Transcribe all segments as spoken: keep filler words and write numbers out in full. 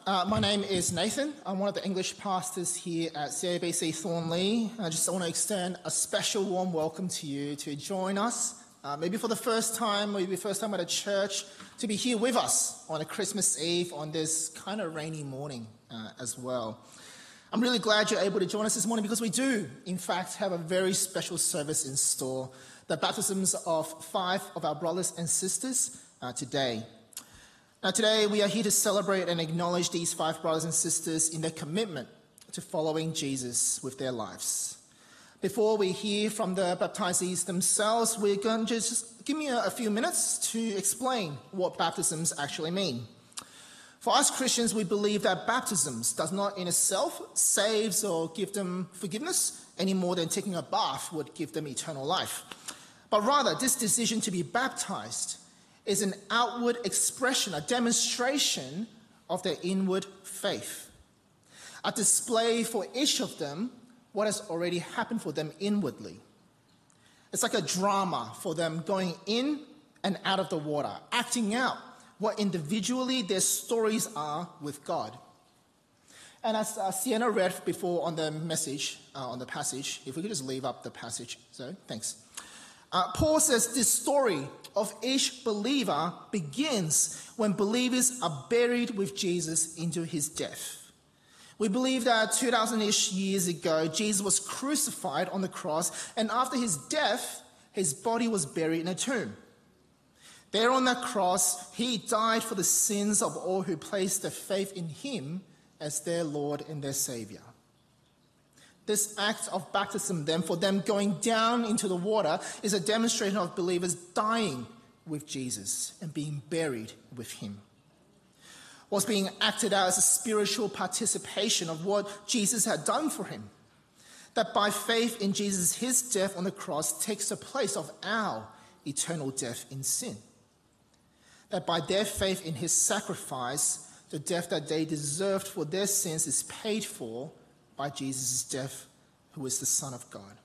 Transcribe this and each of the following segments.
Uh, my name is Nathan. I'm one of the English pastors here at C A B C Thornley. I just want to extend a special warm welcome to you to join us, uh, maybe for the first time, maybe the first time at a church, to be here with us on a Christmas Eve on this kind of rainy morning uh, as well. I'm really glad you're able to join us this morning because we do, in fact, have a very special service in store, the baptisms of five of our brothers and sisters uh, today. Now, today we are here to celebrate and acknowledge these five brothers and sisters in their commitment to following Jesus with their lives. Before we hear from the baptizees themselves, we're going to just give me a, a few minutes to explain what baptisms actually mean. For us Christians, we believe that baptisms does not in itself save or give them forgiveness any more than taking a bath would give them eternal life. But rather, this decision to be baptized is an outward expression, a demonstration of their inward faith. A display for each of them what has already happened for them inwardly. It's like a drama for them going in and out of the water, acting out what individually their stories are with God. And as uh, Sienna read before on the message, uh, on the passage, if we could just leave up the passage, so thanks. Uh, Paul says this story of each believer begins when believers are buried with Jesus into his death. We believe that two thousand-ish years ago, Jesus was crucified on the cross, and after his death, his body was buried in a tomb. There on that cross, he died for the sins of all who placed their faith in him as their Lord and their Savior. This act of baptism, then, for them going down into the water, is a demonstration of believers dying with Jesus and being buried with him. What's being acted out as a spiritual participation of what Jesus had done for him. That by faith in Jesus, his death on the cross takes the place of our eternal death in sin. That by their faith in his sacrifice, the death that they deserved for their sins is paid for by Jesus' death, who is the Son of God.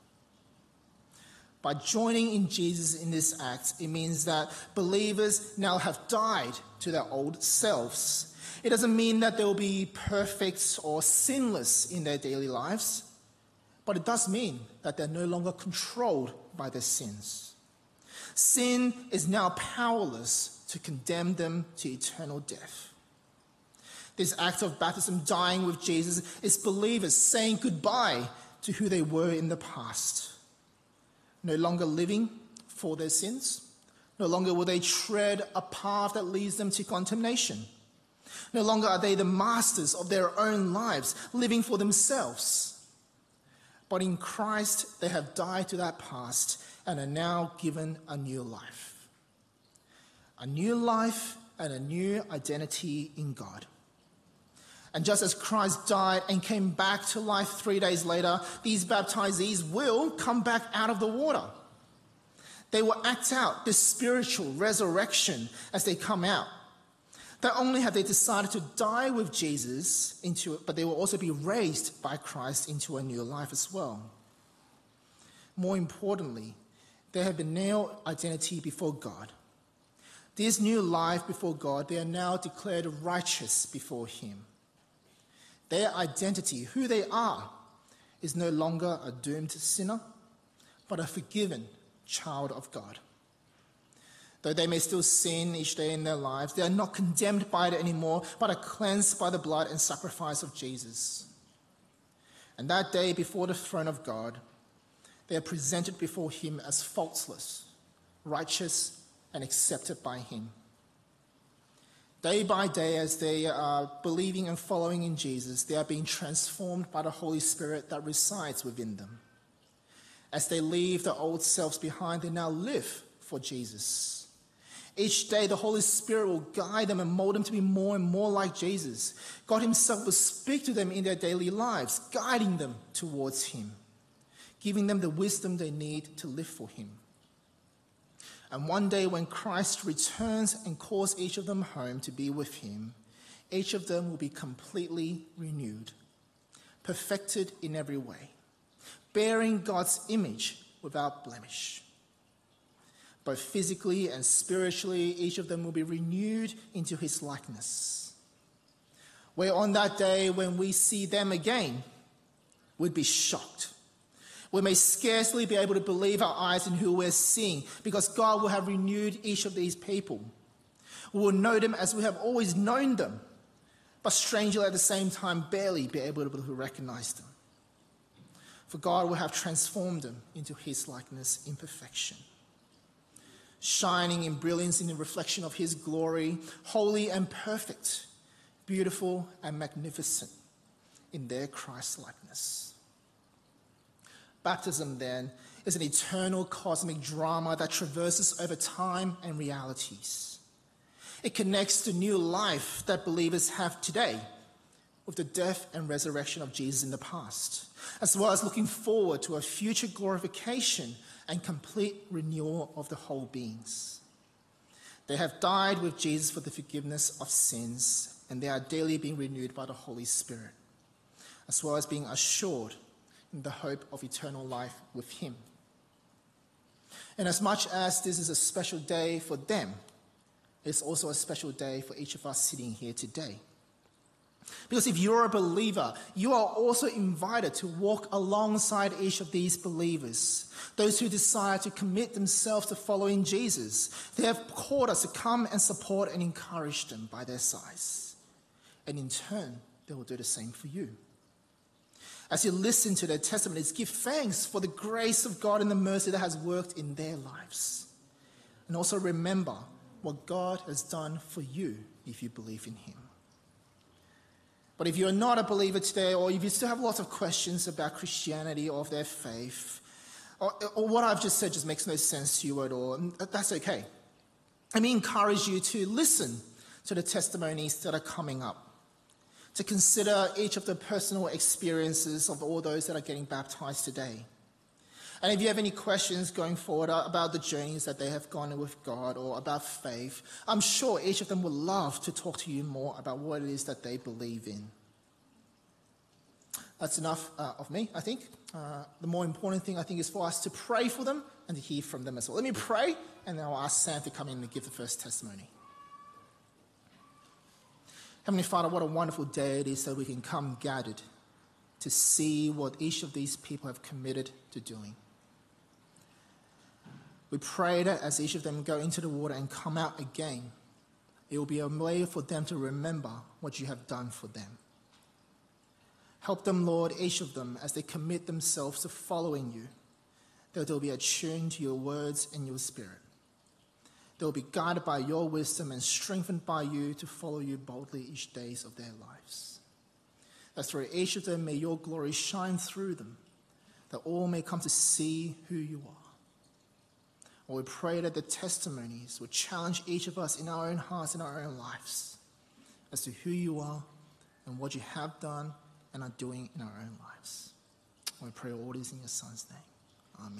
By joining in Jesus in this act, it means that believers now have died to their old selves. It doesn't mean that they will be perfect or sinless in their daily lives, but it does mean that they're no longer controlled by their sins. Sin is now powerless to condemn them to eternal death. This act of baptism, dying with Jesus, is believers saying goodbye to who they were in the past. No longer living for their sins. No longer will they tread a path that leads them to condemnation. No longer are they the masters of their own lives, living for themselves. But in Christ, they have died to that past and are now given a new life. A new life and a new identity in God. And just as Christ died and came back to life three days later, these baptizees will come back out of the water. They will act out this spiritual resurrection as they come out. Not only have they decided to die with Jesus, into it, but they will also be raised by Christ into a new life as well. More importantly, they have been nailed identity before God. This new life before God, they are now declared righteous before him. Their identity, who they are, is no longer a doomed sinner, but a forgiven child of God. Though they may still sin each day in their lives, they are not condemned by it anymore, but are cleansed by the blood and sacrifice of Jesus. And that day before the throne of God, they are presented before him as faultless, righteous, and accepted by him. Day by day, as they are believing and following in Jesus, they are being transformed by the Holy Spirit that resides within them. As they leave the old selves behind, they now live for Jesus. Each day, the Holy Spirit will guide them and mold them to be more and more like Jesus. God himself will speak to them in their daily lives, guiding them towards him, giving them the wisdom they need to live for him. And one day when Christ returns and calls each of them home to be with him, each of them will be completely renewed, perfected in every way, bearing God's image without blemish. Both physically and spiritually, each of them will be renewed into his likeness. where on that day when we see them again, we'd be shocked. We may scarcely be able to believe our eyes in who we're seeing, because God will have renewed each of these people. We will know them as we have always known them, but strangely at the same time barely be able to recognize them. For God will have transformed them into his likeness in perfection, shining in brilliance in the reflection of his glory, holy and perfect, beautiful and magnificent in their Christ-likeness. Baptism, then, is an eternal cosmic drama that traverses over time and realities. It connects to new life that believers have today with the death and resurrection of Jesus in the past, as well as looking forward to a future glorification and complete renewal of the whole beings. They have died with Jesus for the forgiveness of sins, and they are daily being renewed by the Holy Spirit, as well as being assured in the hope of eternal life with him. And as much as this is a special day for them, it's also a special day for each of us sitting here today. Because if you're a believer, you are also invited to walk alongside each of these believers, those who desire to commit themselves to following Jesus. They have called us to come and support and encourage them by their sides. And in turn, they will do the same for you. As you listen to their testimonies, give thanks for the grace of God and the mercy that has worked in their lives. And also remember what God has done for you if you believe in him. But if you're not a believer today, or if you still have lots of questions about Christianity or their faith, or, or what I've just said just makes no sense to you at all, that's okay. Let me encourage you to listen to the testimonies that are coming up, to consider each of the personal experiences of all those that are getting baptized today. And if you have any questions going forward about the journeys that they have gone with God or about faith, I'm sure each of them would love to talk to you more about what it is that they believe in. That's enough uh, of me, I think. Uh, the more important thing, I think, is for us to pray for them and to hear from them as well. Let me pray, and then I'll ask Sam to come in and give the first testimony. Heavenly Father, what a wonderful day it is that we can come gathered to see what each of these people have committed to doing. We pray that as each of them go into the water and come out again, it will be a way for them to remember what you have done for them. Help them, Lord, each of them, as they commit themselves to following you, that they'll be attuned to your words and your spirit. They'll be guided by your wisdom and strengthened by you to follow you boldly each day of their lives. That through each of them, may your glory shine through them, that all may come to see who you are. Lord, we pray that the testimonies will challenge each of us in our own hearts and our own lives as to who you are and what you have done and are doing in our own lives. We pray all this in your Son's name.